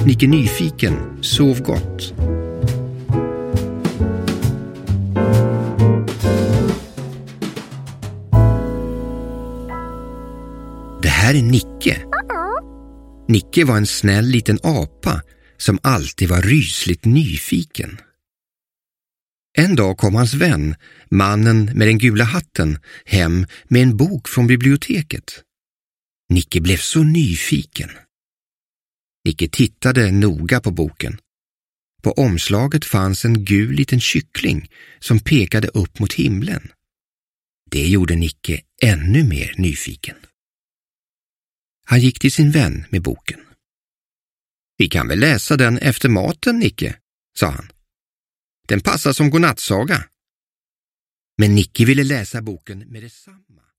Nicke nyfiken sov gott. Det här är Nicke. Nicke var en snäll liten apa som alltid var rysligt nyfiken. En dag kom hans vän, mannen med den gula hatten, hem med en bok från biblioteket. Nicke blev så nyfiken. Nicke tittade noga på boken. På omslaget fanns en gul liten kyckling som pekade upp mot himlen. Det gjorde Nicke ännu mer nyfiken. Han gick till sin vän med boken. Vi kan väl läsa den efter maten, Nicke, sa han. Den passar som godnattsaga. Men Nicke ville läsa boken med detsamma.